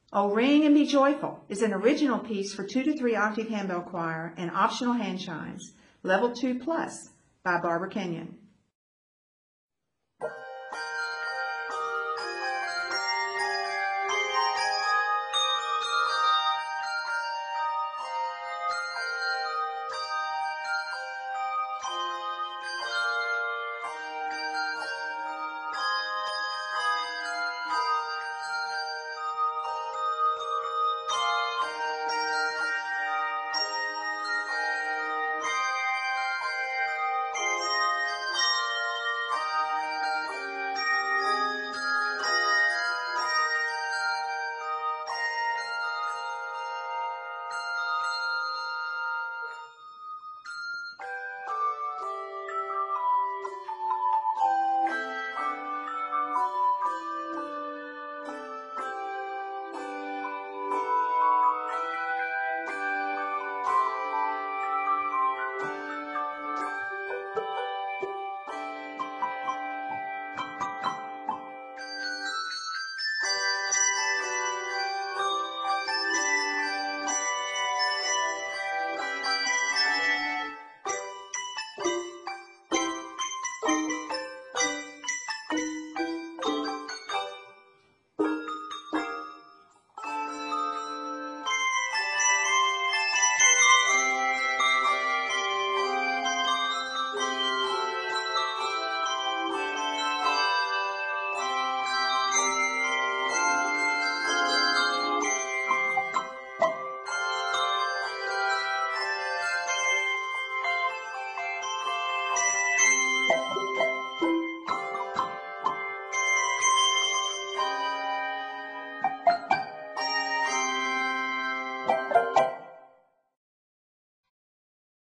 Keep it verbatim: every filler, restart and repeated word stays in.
Oh, Ring and Be Joyful is an original piece for two to three octave handbell choir and optional hand chimes, level two plus, by Barbara Kenyon.